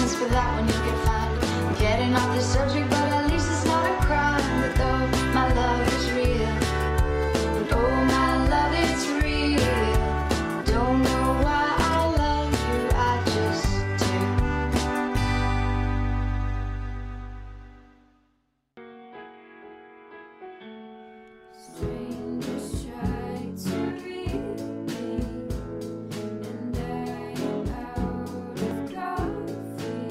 reasons for that when you could find. I'm getting off the subject, but at least it's not a crime. But though my love is real, and oh my love, it's real. Don't know why I love you, I just do. Strangers try to read me, and I'm out of coffee.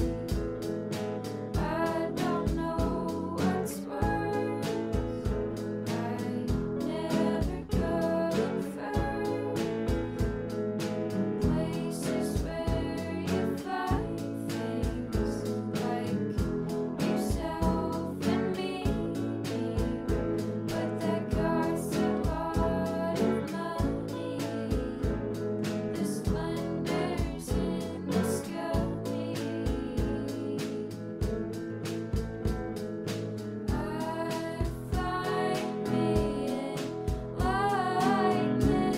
I don't know what's worse. I never go first. Places where you find things like yourself and me, but that costs a lot of money. The splendors in the sky. I find me in lightning.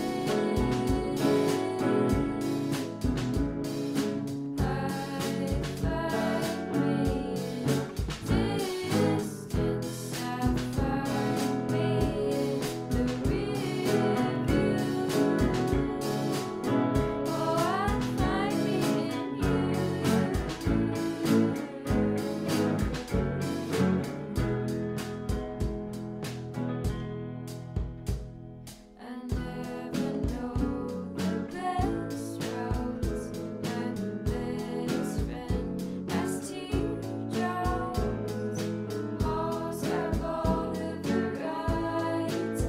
I find me in distance. I find me in the rear view. Oh, I find me in you. I never know the best routes. My best friend has teardrops. Halls have all the variety.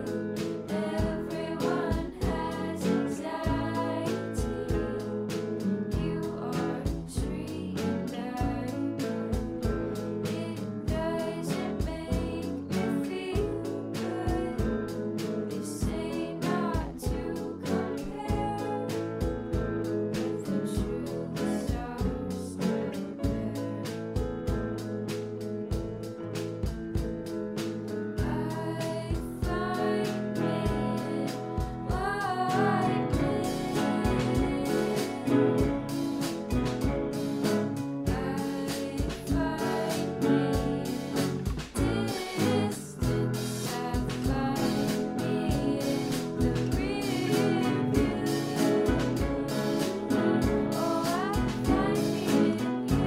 Everyone has anxiety. You are a tree and I burn. It doesn't make me feel good. They say not to compare, but the truth starts there. I find me in lightning. I find me in distance. I find me in the rear view. Oh, I find me in you.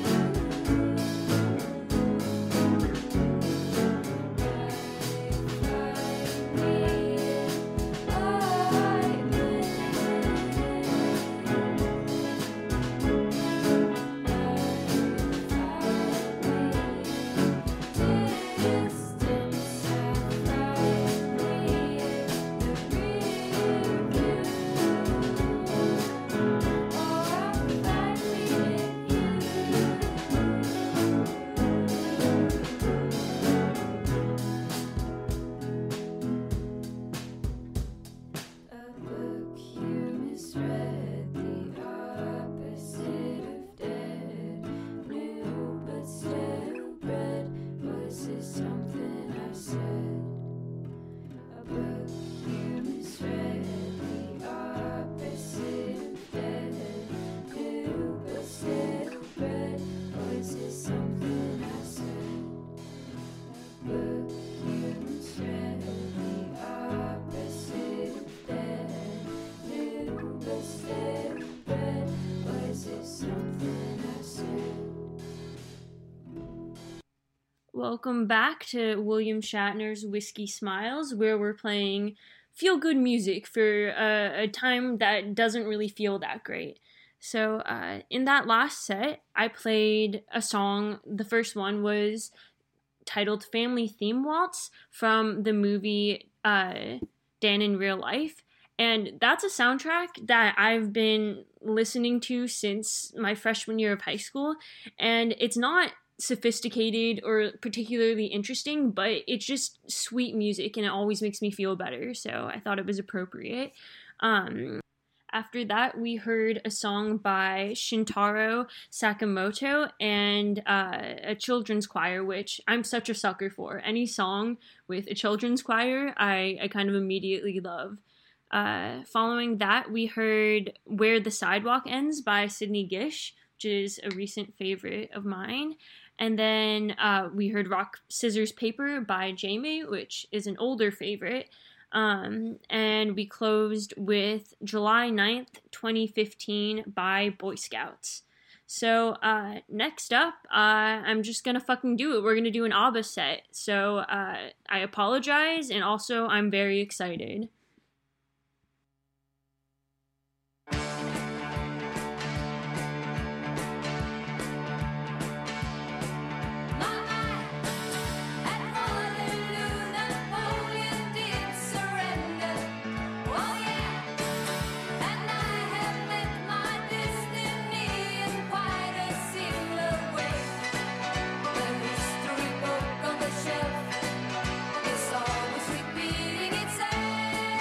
A book you misread, the opposite of dead. New but still bred. Was this something I said? A book you misread, the opposite of dead. New but still bred. Was this something I said? A book you misread, the opposite of dead. New but still bred. Was this something I said? Welcome back to William Shatner's Whiskey Smiles, where we're playing feel-good music for a time that doesn't really feel that great. So in that last set, I played a song. The first one was titled Family Theme Waltz from the movie Dan in Real Life. And that's a soundtrack that I've been listening to since my freshman year of high school. And it's not sophisticated or particularly interesting, but it's just sweet music and it always makes me feel better. So I thought it was appropriate. After that, we heard a song by Shintaro Sakamoto and a children's choir, which I'm such a sucker for. Any song with a children's choir, I kind of immediately love. Following that, we heard Where the Sidewalk Ends by Sidney Gish, which is a recent favorite of mine. And then we heard Rock, Scissors, Paper by Jamie, which is an older favorite. And we closed with July 9th, 2015 by Boy Scouts. So next up, I'm just going to fucking do it. We're going to do an ABBA set. So I apologize, and also I'm very excited. It's always repeating itself.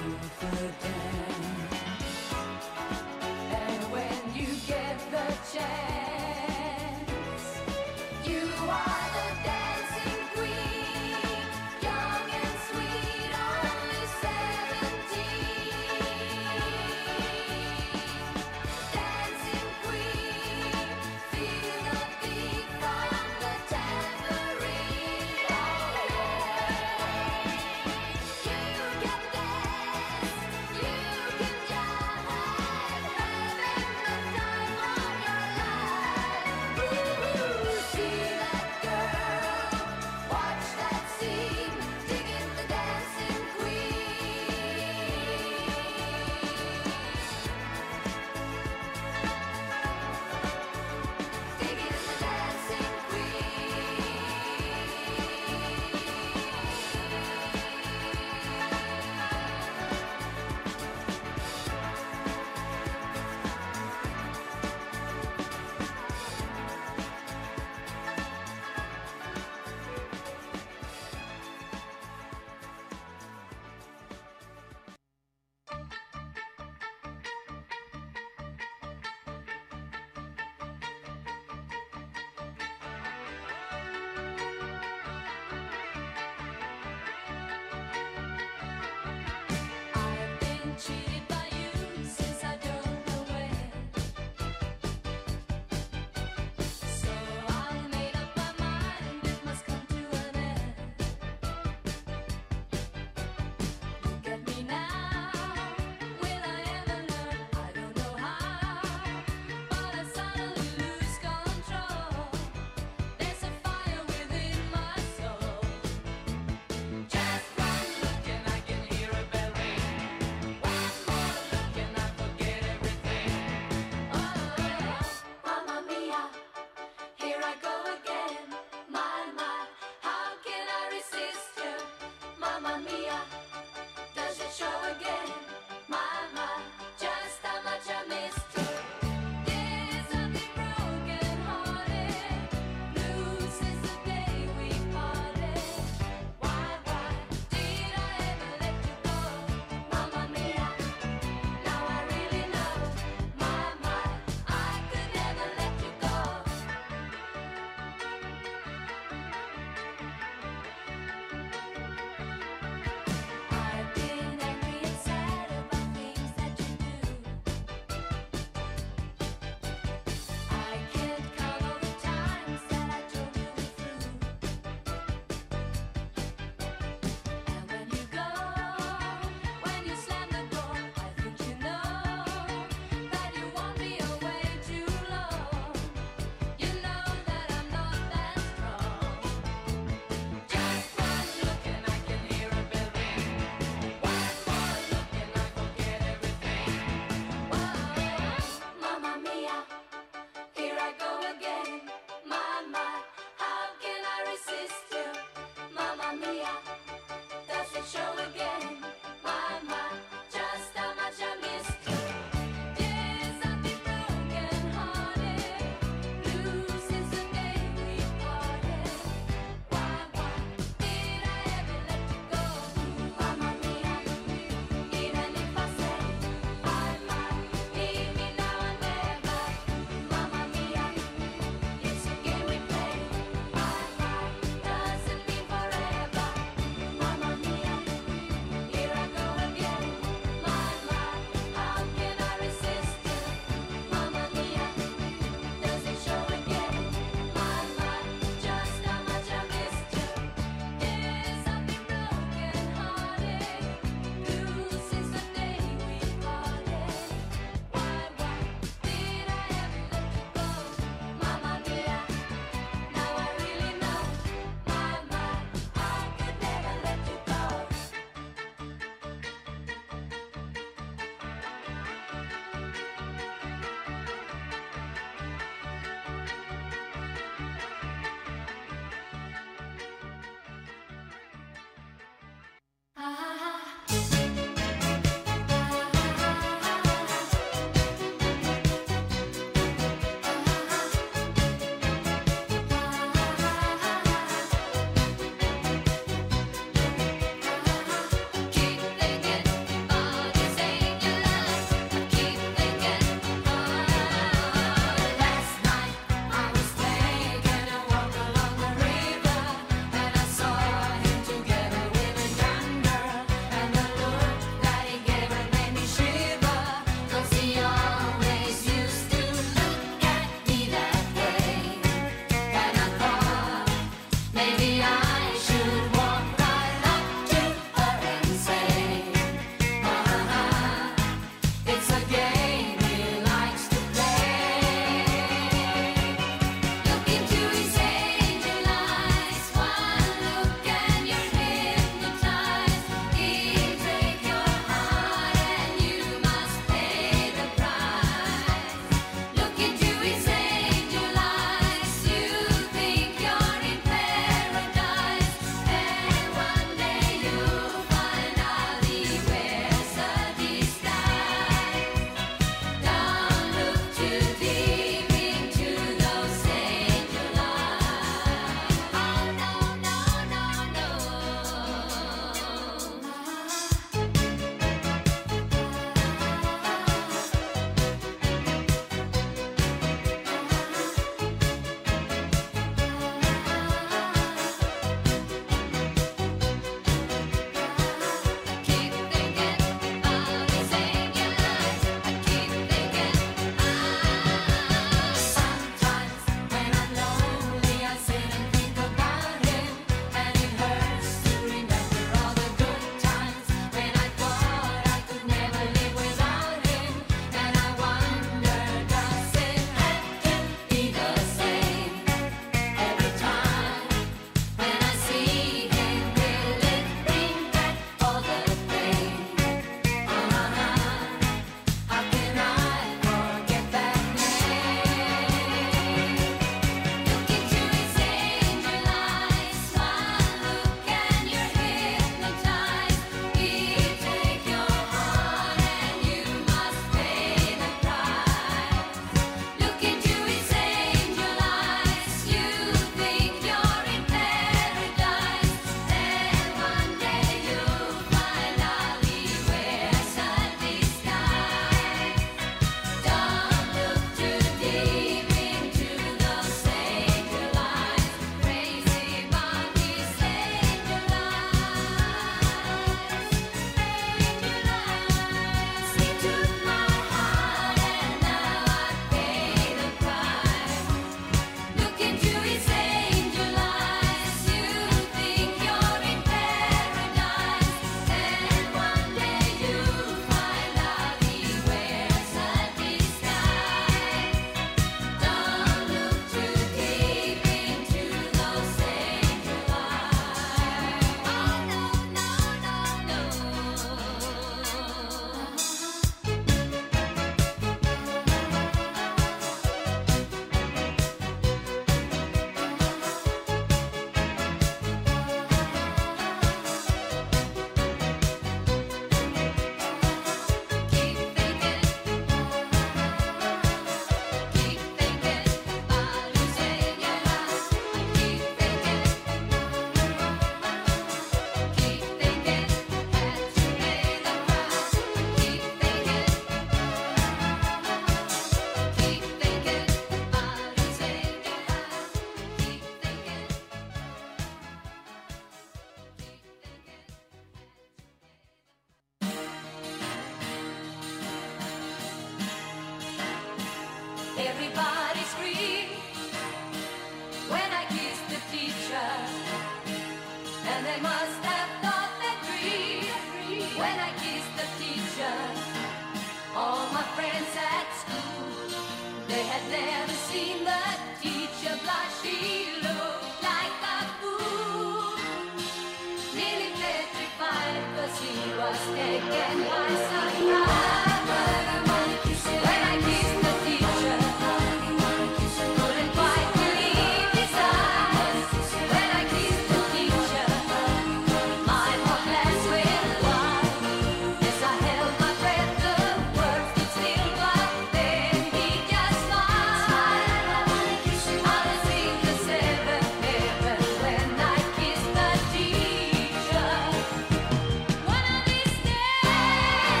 must have thought that dream when I kissed the teacher. All my friends at school, they had never seen the teacher blush. She looked like a fool, nearly petrified, 'cause he was taken by surprise. When I kissed the teacher, couldn't quite believe his eyes. When I kissed the teacher, my whole glass went wide. As I held my breath, the words stood still, but then he just smiled. I was in the seventh heaven when I kissed the teacher. One of these days,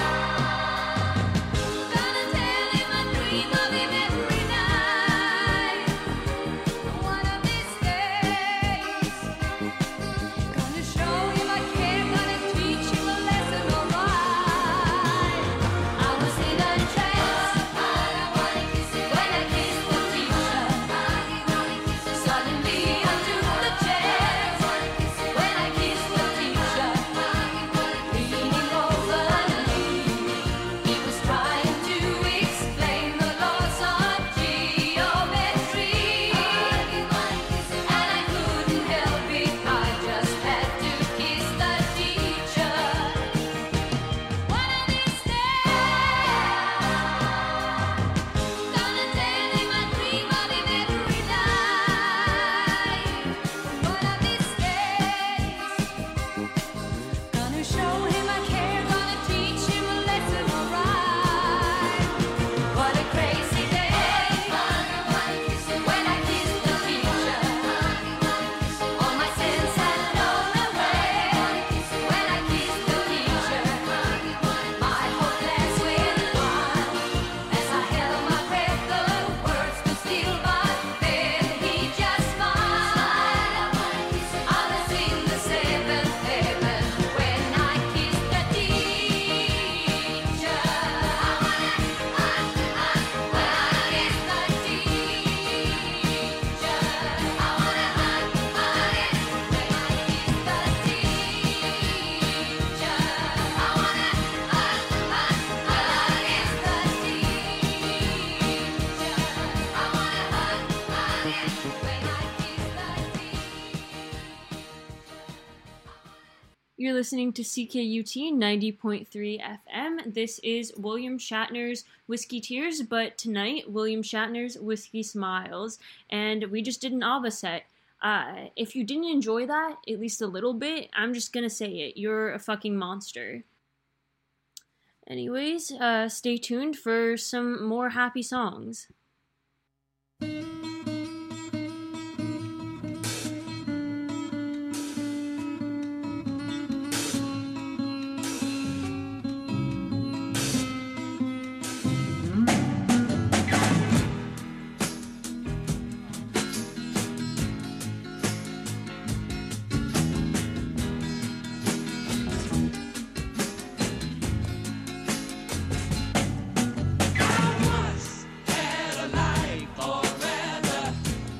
gonna tell him I dream of him every night. One of these days, gonna show him I care, gonna teach him a lesson, alright. I was in a trance when I kissed the teacher. Suddenly I took the chance when I kissed the teacher. Leaning over me, he was trying to explain the laws of geometry, and I couldn't help it, I just had to kiss the teacher. One of these days, gonna tell him I dream of him every night. One of these days, gonna show him I care, gonna teach him a lesson, alright. What a crazy day when I kissed the teacher. All my sins had flown away when I kissed the teacher. My whole glass went wide as I held my breath. The words stood still, but then he just smiled. I was in the seventh heaven when I kissed the teacher. When I kissed the teacher. I wanna hug again when I kissed the teacher. I wanna hug again when I kissed the teacher. I wanna hug again when I kissed the teacher. You're listening to CKUT 90.3 FM. This is William Shatner's Whiskey Tears, but tonight, William Shatner's Whiskey Smiles, and we just did an ABBA set. If you didn't enjoy that, at least a little bit, I'm just gonna say it. You're a fucking monster. Anyways, stay tuned for some more happy songs. Had a life or rather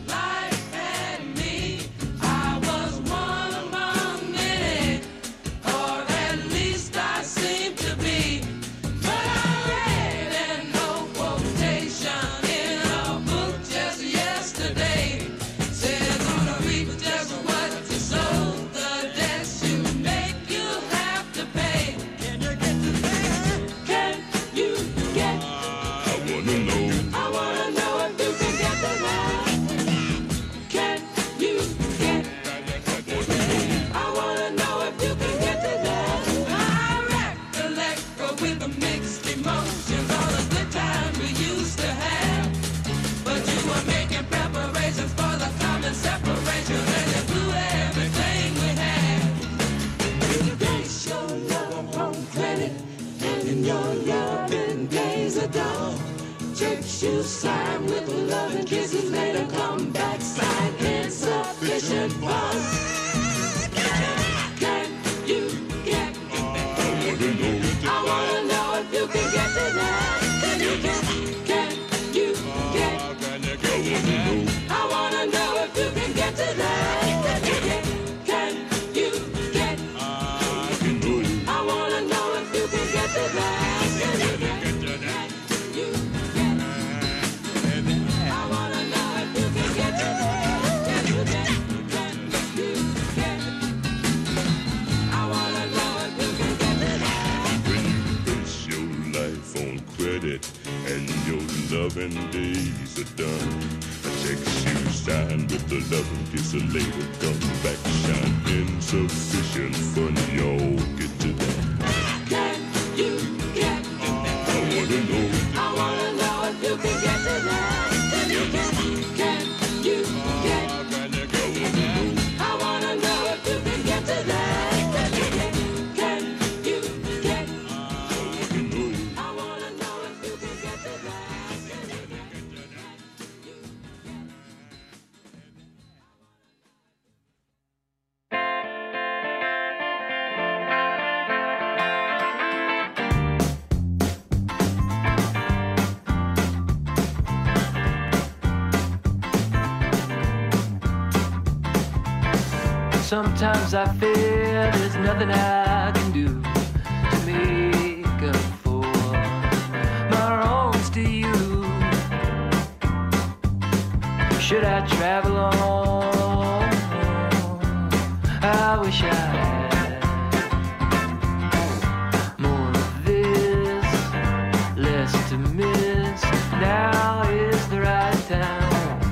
you sign with love and kisses, later come back, sign insufficient funds. Can you get? I wanna know if you can get to that. Can you get? Can you get? I wanna know if you can get to that. Can you loving days are done. A text you signed with the loving kiss, a later come back shine. Insufficient fun, y'all get to that. Can you get to that? I wanna know. I wanna know if you can get to that. Can you get? Can you get? I wanna know if you can get to that. Can you get? Can you get? I wanna know if you can get to that. Can you get? Sometimes I feel there's nothing I can do to make up for my wrongs to you. Should I travel on? I wish I had more of this, less to miss. Now is the right time.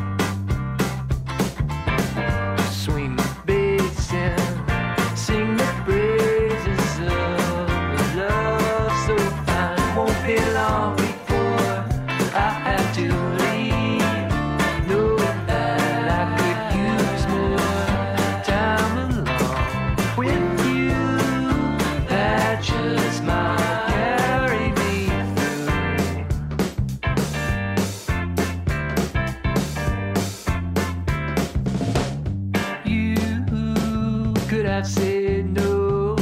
Swing the bass and sing the praises of a love so fine. Won't be long before I have to leave, knowing that I could use more time alone with you. That just might carry me through. You could have said no.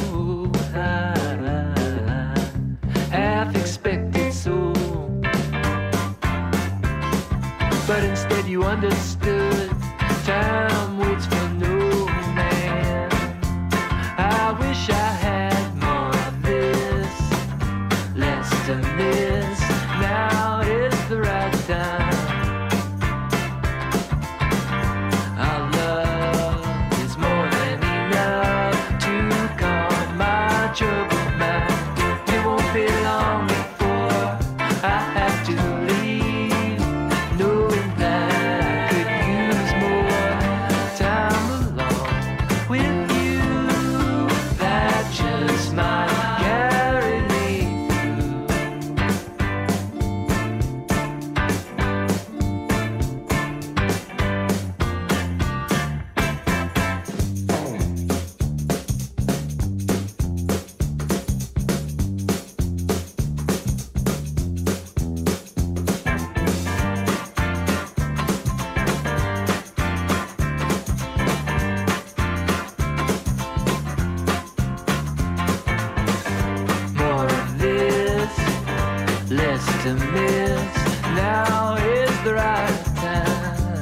I half expected so, but instead you understood. Time waits for no man. I wish I had more of this, less to miss. Now is the right time. Our love is more than enough to calm my troubled mind. It won't be long before I have to leave, knowing that I could use more time alone with you. That just might carry me more of this, less to miss. Now is the right time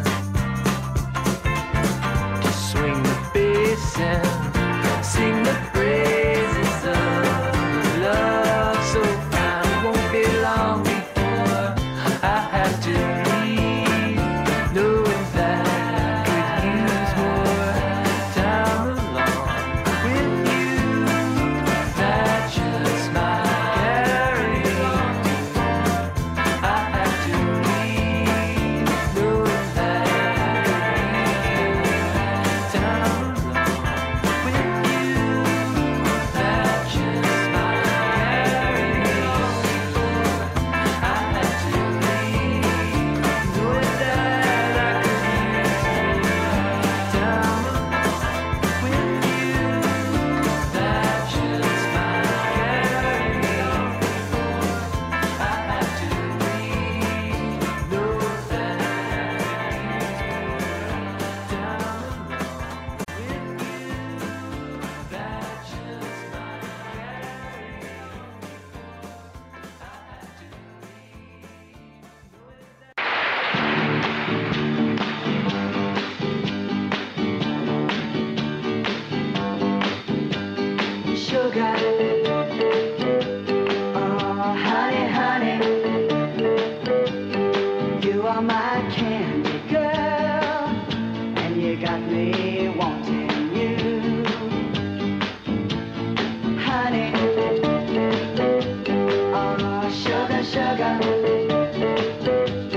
to swing the bass and sing the praises of love so fine. It won't be long before I have to leave, knowing that I could use more time alone with you. That just might carry me. I have to leave, knowing that I could use more time alone with you. That just might carry me. I have to leave, knowing that I could use more time alone with you. That just might carry me. I have to leave, know that I could use more time alone with you. That just might carry me. I have to Sugar, oh honey, honey, you are my candy girl, and you got me wanting you, honey. Oh sugar, sugar,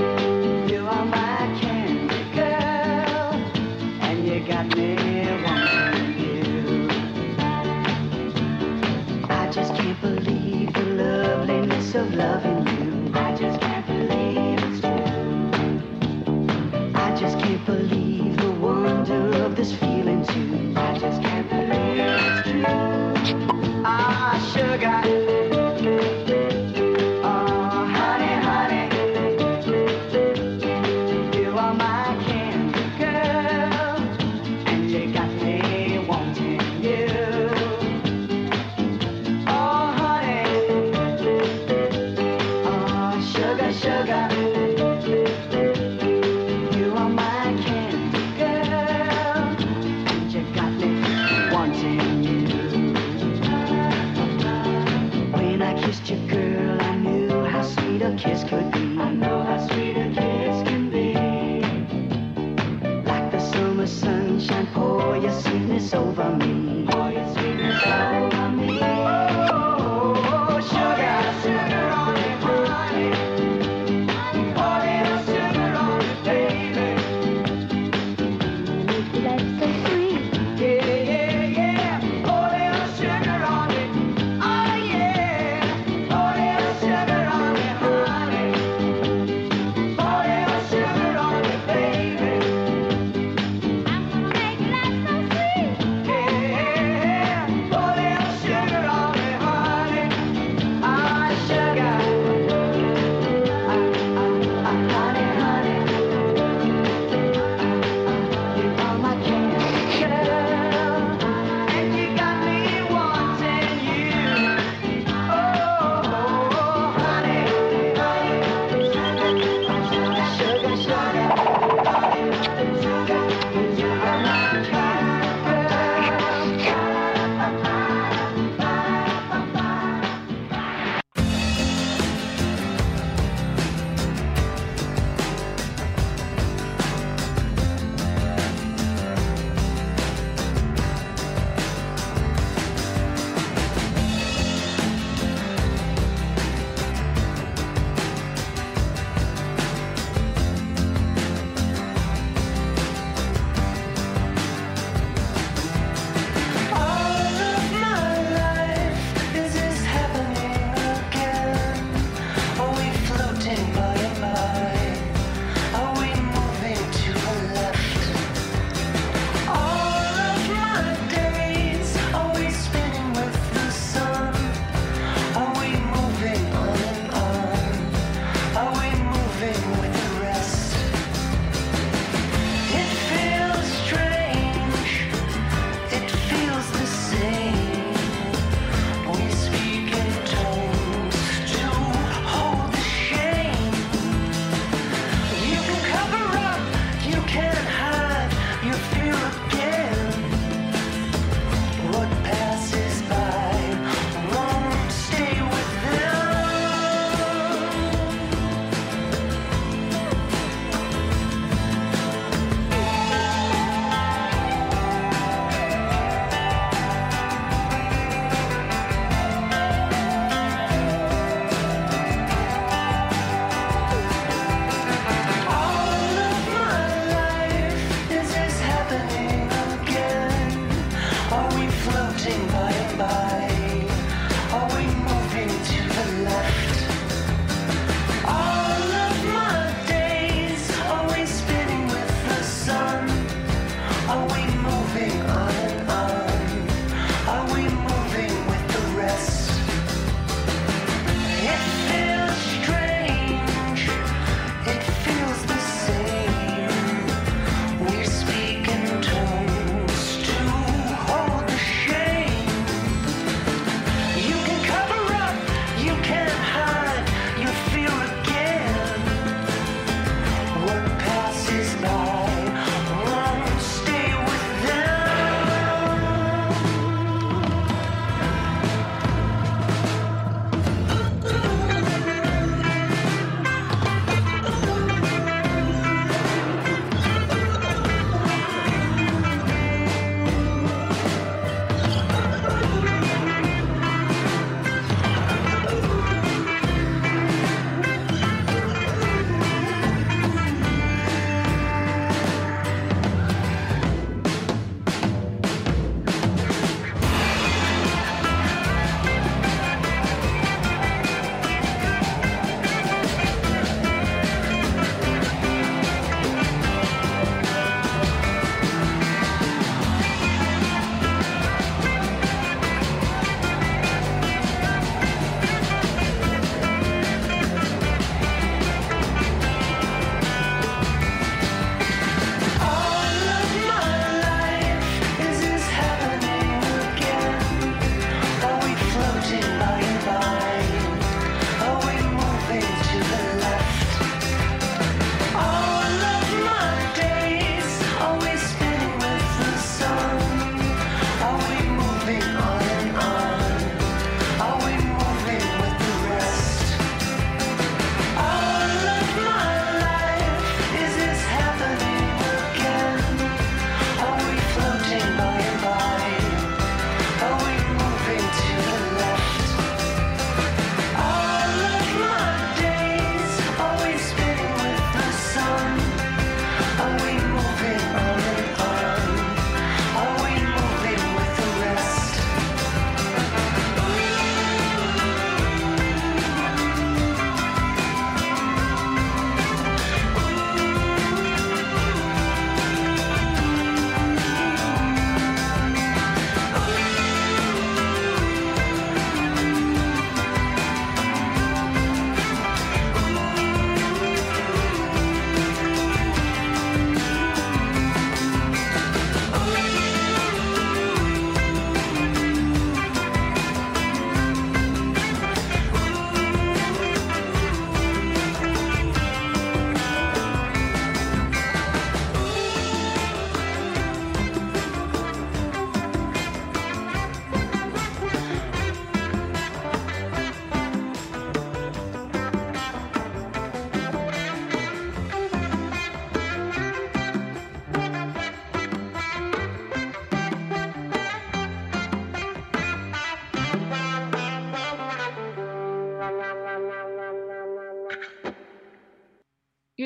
of loving you. I just can't believe it's true. I just can't believe the wonder of this feeling too. I just can't believe it's true. Ah, sugar. Oh, honey, honey. You are my candy girl, and you got me wanting you. Oh, honey,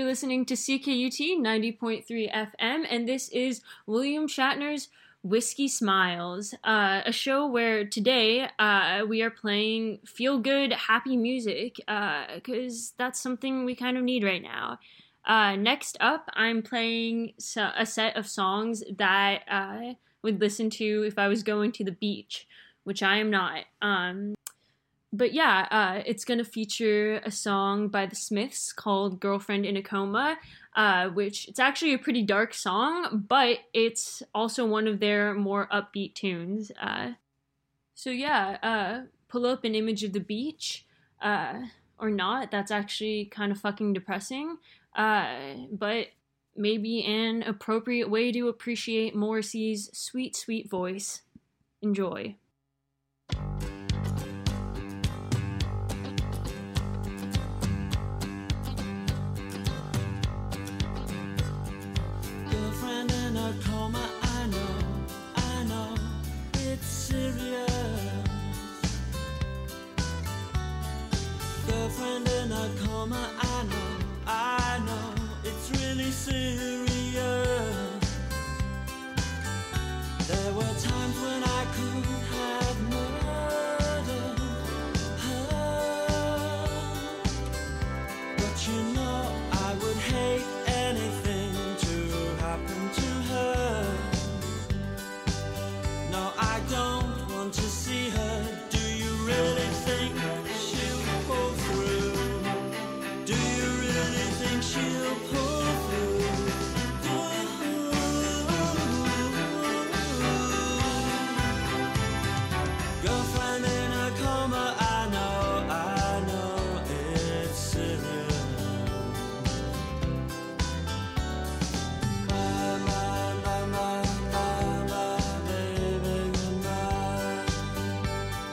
You're listening to CKUT 90.3 FM, and this is William Shatner's Whiskey Smiles, a show where today we are playing feel-good, happy music, because that's something we kind of need right now. Next up, I'm playing a set of songs that I would listen to if I was going to the beach, which I am not. But yeah, it's going to feature a song by the Smiths called Girlfriend in a Coma, which it's actually a pretty dark song, but it's also one of their more upbeat tunes. So yeah, pull up an image of the beach, or not. That's actually kind of fucking depressing, but maybe an appropriate way to appreciate Morrissey's sweet, sweet voice. Enjoy. Girlfriend in a coma, I know, it's serious. Girlfriend in a coma, I know, it's really serious. There were times when I could have murdered her, but you know I would hate anything to happen to her. No, I don't want to see her. Do you really think she'll pull through? Do you really think she'll pull through? Girlfriend in a coma, I know it's serious. My baby goodbye.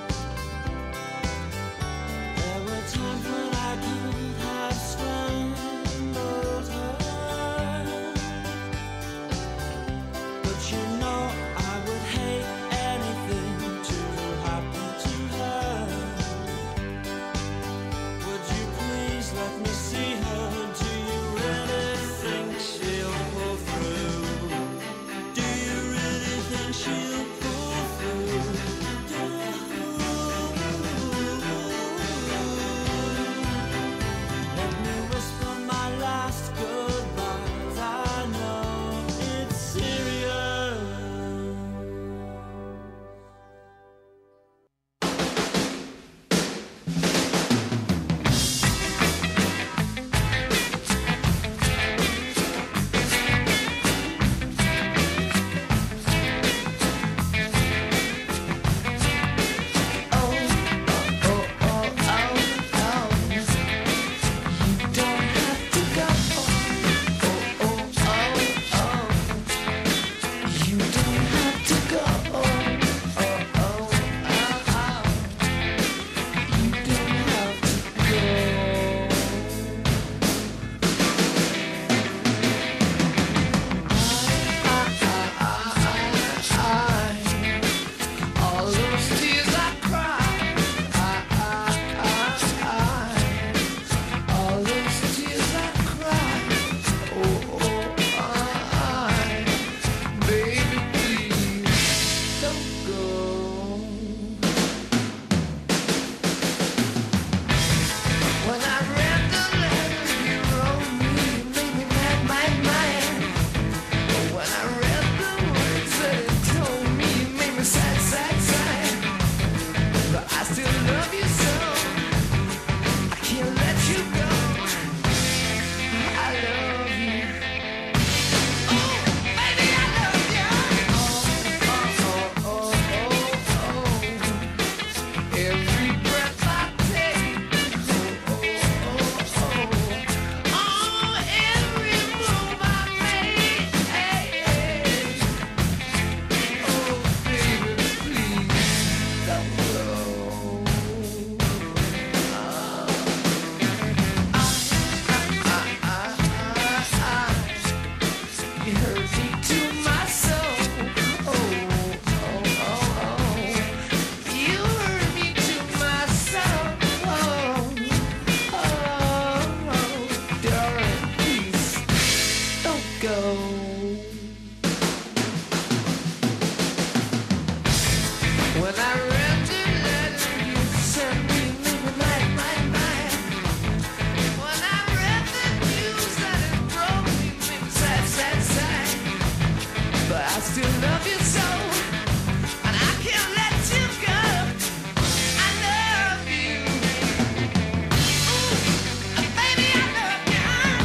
When I read the letter you sent me, made me mad. When I read the news that it broke me, made me sad. But I still love you so, and I can't let you go. I love you. Ooh, baby, I love you.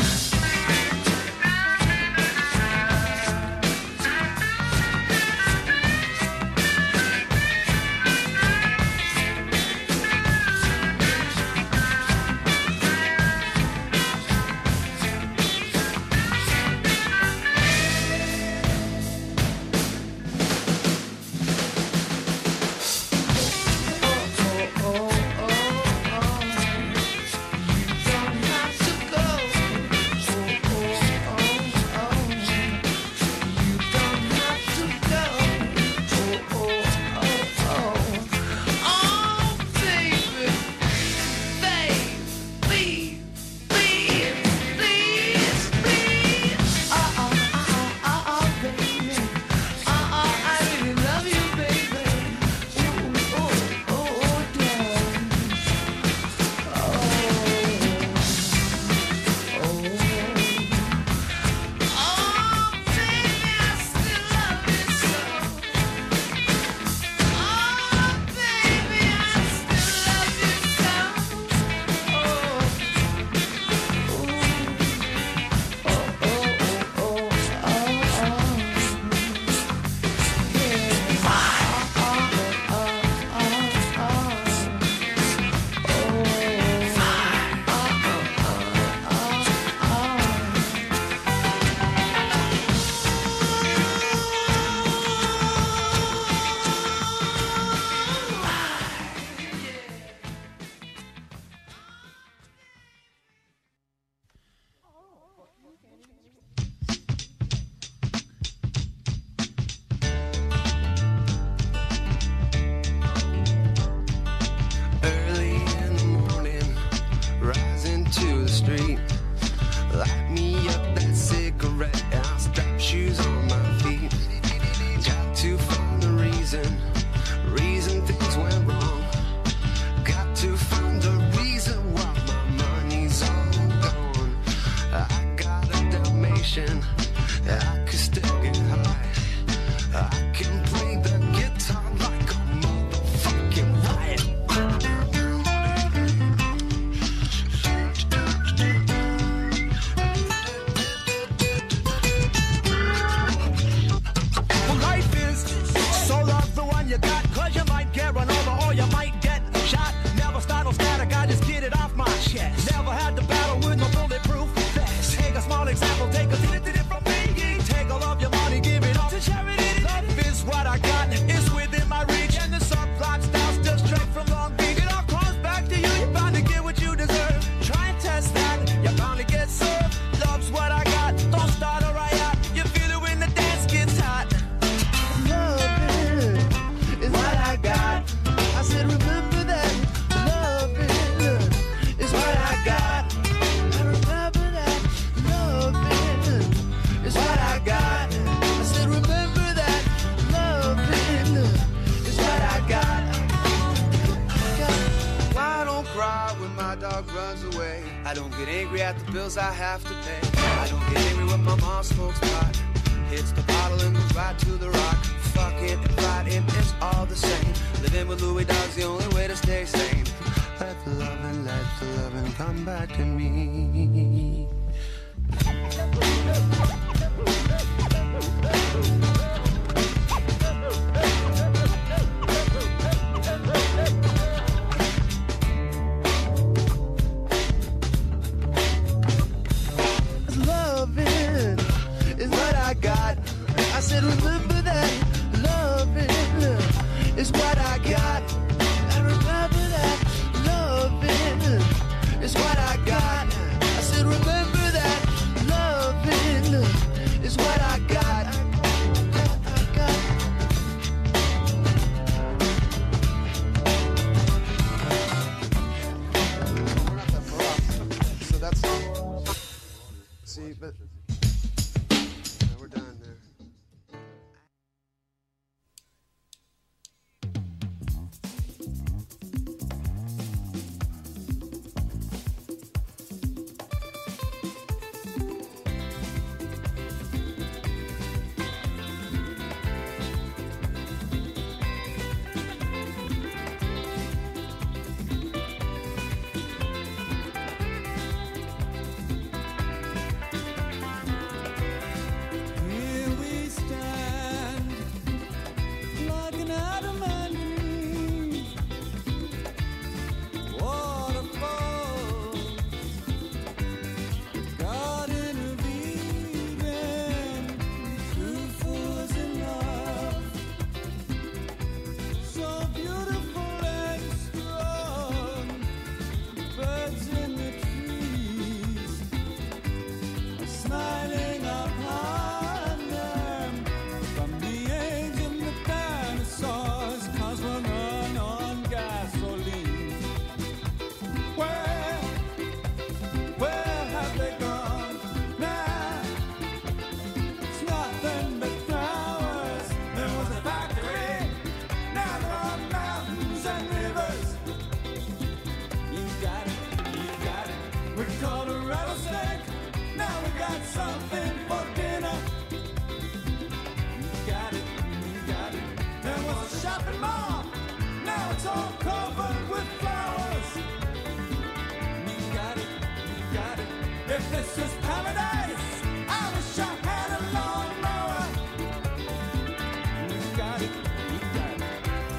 Early in the morning, rising to the street. Light me up that cigarette, and I'll strap shoes on my feet. Got to find the reason things went wrong. Got to find the reason why my money's all gone. I got a Dalmatian, I could still get high. I can play the guitar like a motherfucking riot. Well, life is so love the one you got, 'cause you might get run over or you might get shot. Never start no static, I just get it off my chest. Never had to battle with no bulletproof vest. Take a small example, take a did it from me. Take all of your money, give it all to charity. Love is what I got, it's within my reach. And the subplot styles just straight from Long Beach. It all comes back to you, you're bound to get what you deserve. Try and test that, you're bound to get served. Love's what I got, don't start a riot. You feel it when the dance gets hot. Love is what I got. I said remember that. Love is what I got. I remember that. Love is what I got. I said remember that. Love is what I got. I don't cry when my dog runs away. I don't get angry at the bills I have to pay. I don't get angry when my mom smokes pot. Hits the bottle and goes right to the rock. Fucking and fighting is all the same. Living with Louis Dog's the only way to stay sane. Let the loving come back to me. Loving is what I got. I said remember that. Loving is what I got. I remember that. Loving is what I got. I said remember that. Loving is what I got. So that's see, but we're done there. it's all covered with flowers. You got it, you got it. If this is paradise, I wish I had a lawnmower. You got it, you got it.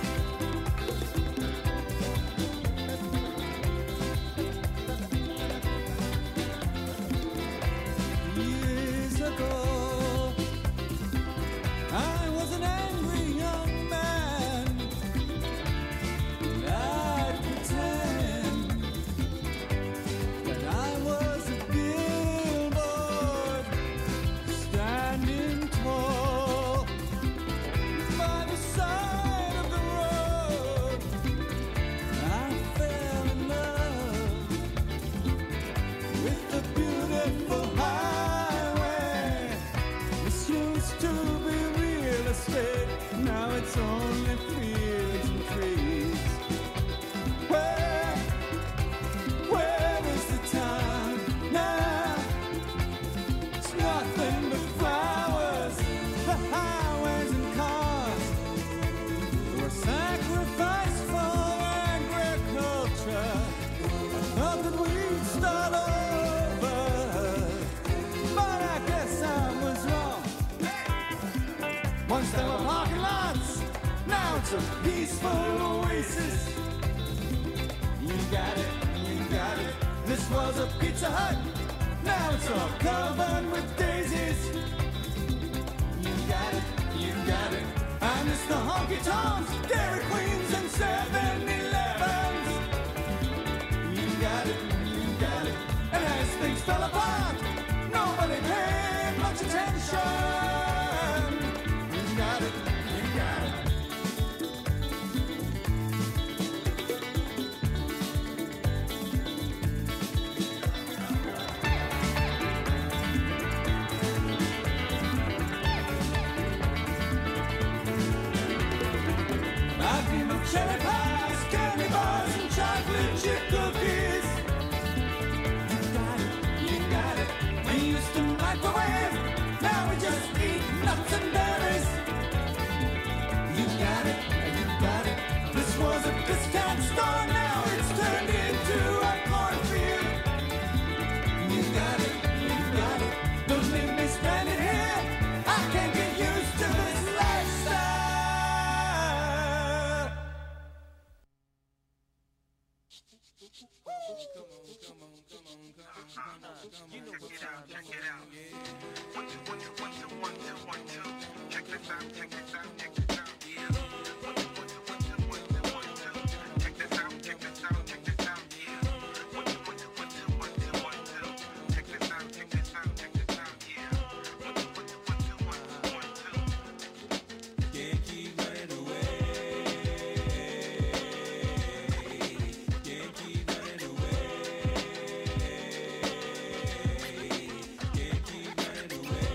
Years ago, I was an angry young man. I'd pretend that I was a billboard standing tall by the side of the road. I fell in love with the beautiful highway. This used to be real estate, now it's only fields and trees. Where is the time now? It's nothing but flowers, the highways and cars were sacrificed for agriculture. I thought that we'd start over, but I guess I was wrong. Once there were parking lots, now it's a peaceful oasis. You got it, you got it. This was a Pizza Hut, now it's all covered with daisies. You got it, you got it. I miss the honky tonks, Dairy Queens, and 7-Elevens. You got it, you got it. And as things fell apart, nobody paid much attention. You got it, you got it. I dream of cherry pies, candy bars, and chocolate chip cookies. You got it, you got it. We used to microwave, now we just eat nuts and berries. You got it, you got it. This was a discount store, now it's turned into a cornfield. You got it, you got it. Don't leave me stranded here, I can't get used to this lifestyle. Can't keep running away. Can't keep running away. Can't keep running away.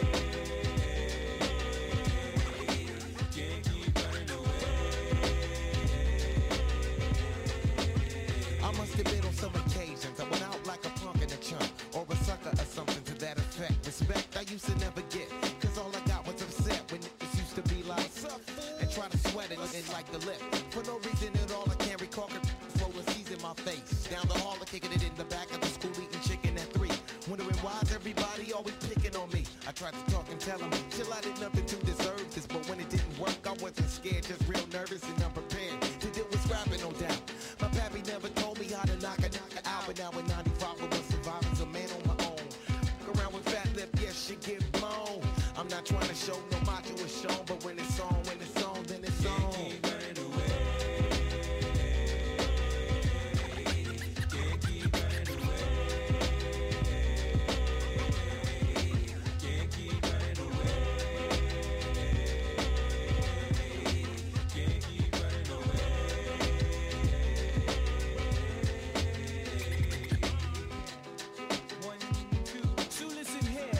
Can't keep running away. I must have been on some occasions. I went out like a punk in a chunk, or a sucker or something to that effect. Respect I used to never get, cause all I got was upset when it used to be like, and try to sweat it and like the lip. For no reason at all, I can't recall it. Rolling C's in my face. Down the hall, kicking it in the back of the school, eating chicken at 3. Wondering why's everybody always picking on me. I tried to talk and tell them, chill, I did nothing to deserve this. But when it didn't work, I wasn't scared, just real nervous and unprepared to deal with scrapping, no doubt. My pappy never told me how to knock a out, but now in 95 I was surviving as a man on my own. Look around with fat lip, yes, shit get blown. I'm not trying to show no macho is shown, but when it's on, then it's on. Can't keep running away. Can't keep running away. Can't keep running away. Can't keep running away. One, two, so listen here.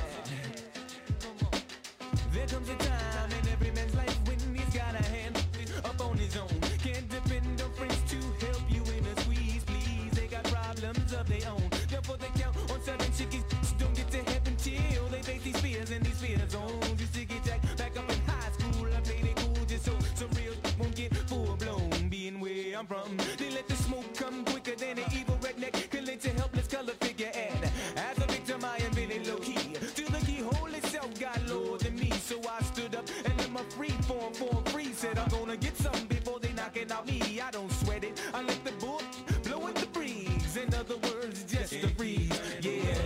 There comes a time in every man's life when he's got a hand up on his own. Can't depend on friends to help you in a squeeze, please. They got problems of their own. Therefore they count on certain chickies. Don't get to heaven till they face these fears and these fear zones. Used to get jacked back up in high school. I played it cool just so some real won't get full blown. Being where I'm from. They let the smoke come quicker than an evil redneck can lynch a helpless color figure. And as a victim, I am really low key. Till the keyhole itself got lower than me, so I stood up and let my free form free. Said I'm gonna get something before they knock it out me. I don't sweat it. I let the book blow in the breeze. In other words, just a breeze. Yeah.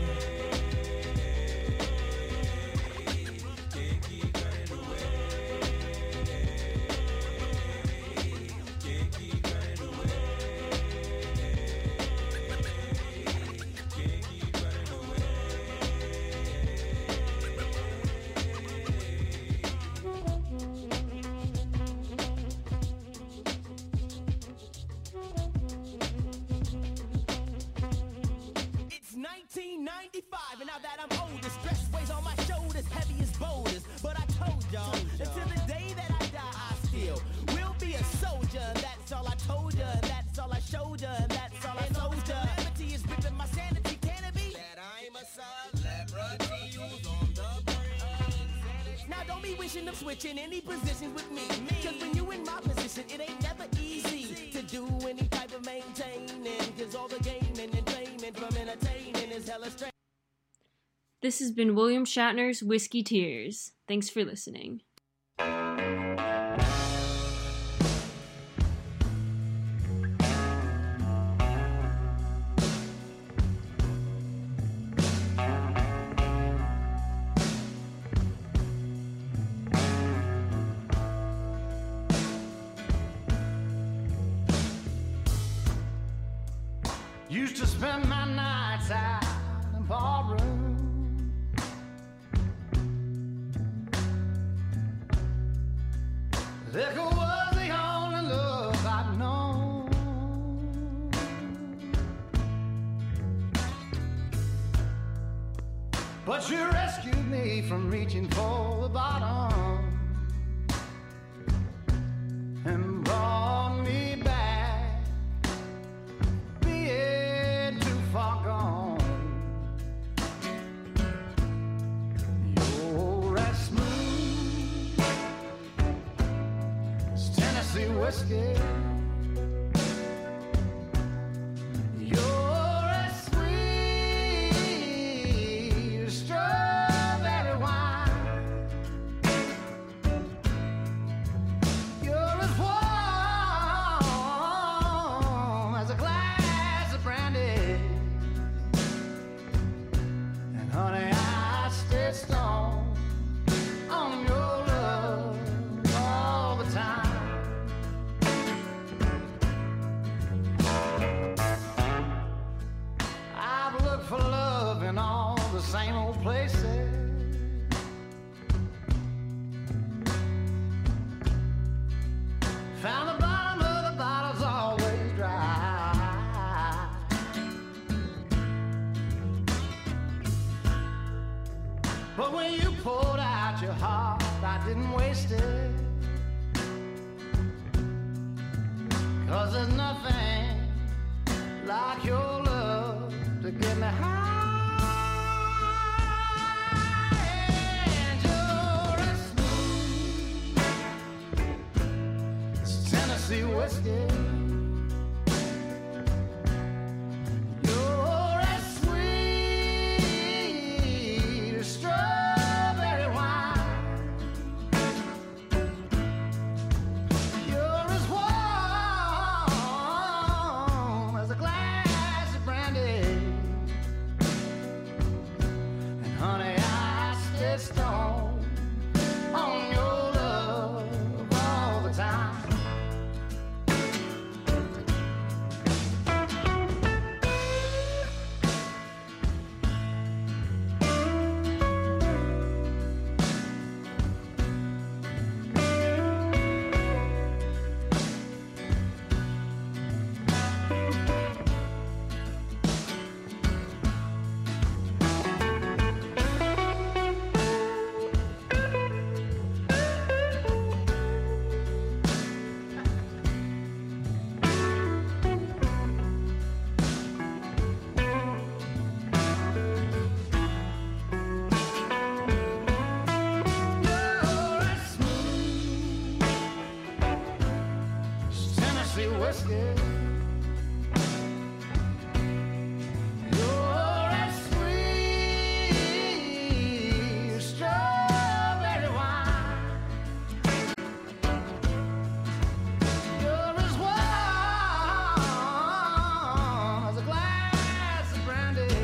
It's 1995, and now that I'm older, stress weighs on my shoulders, heavy as boulders. But I told y'all, until the day that I die, I still will be a soldier. And that's all I told ya, and that's all I showed ya, and that's all I told ya. Calamity is ripping my sanity, can it be? That I'm a celebrity who's on the brink. Now don't be wishing of switching any positions with me. Cause when you in my position, it ain't never easy to do any type of maintaining. Cause all the gaming and payment from entertaining is hella strange. This has been William Shatner's Whiskey Tears. Thanks for listening. Used to spend my nights out in barroom. Liquor was the only love I'd known. But you rescued me from reaching for the bottom and brought me back, being too far gone. You're as smooth as Tennessee whiskey. You're as sweet as strawberry wine. You're as warm as a glass of brandy. And honey, I stay strong on your love all the time. I've looked for love in all the same old places. Found the bottom of the bottle's always dry. But when you poured out your heart, I didn't waste it. 'Cause there's nothing like your love to get me high. And you're as smooth as Tennessee whiskey. You're as sweet as strawberry wine. You're as warm as a glass of brandy. And honey, I stay strong on your love all the time. fancy whiskey. You're as sweet strawberry wine. You're as warm as a glass of brandy.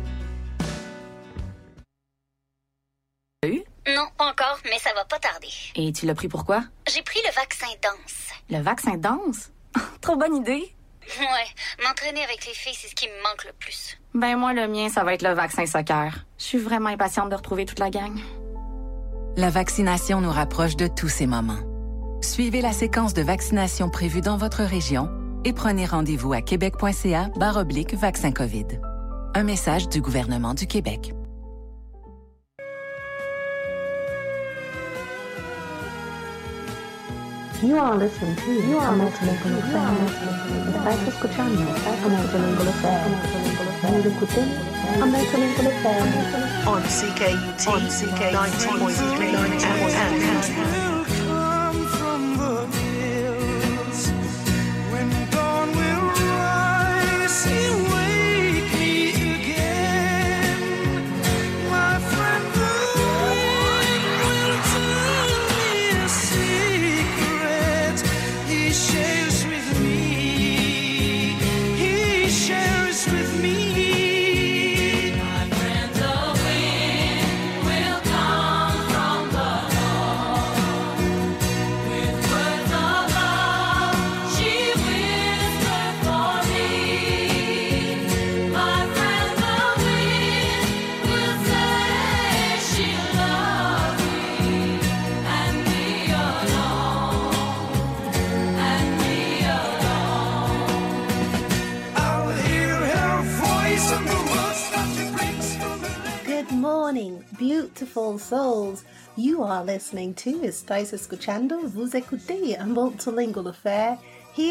Non, pas encore, mais ça va pas tarder. Et tu l'as pris pourquoi? J'ai pris le vaccin danse. Le vaccin danse? Trop bonne idée! Ouais, m'entraîner avec les filles, c'est ce qui me manque le plus. Ben moi, le mien, ça va être le vaccin soccer. Je suis vraiment impatiente de retrouver toute la gang. La vaccination nous rapproche de tous ces moments. Suivez la séquence de vaccination prévue dans votre région et prenez rendez-vous à québec.ca/vaccin COVID. Un message du gouvernement du Québec. You are listening to Multilingual FM. Estás escuchando Multilingual FM. Vous écoutez Multilingual FM. On CKUT 90.3 FM. Come from the hills when dawn will rise. You wake me again, my friend. The wind will tell me a secret. He shares with me. He shares with me. My friend, the wind will come from the north with words of love. She whispered for me. My friend, the wind will say she loves me and me alone, and me alone. I'll hear her voice and the words that she brings from her lips. Good morning, beautiful souls. You are listening to Estáis escuchando, vous écoutez un Multilingual Affair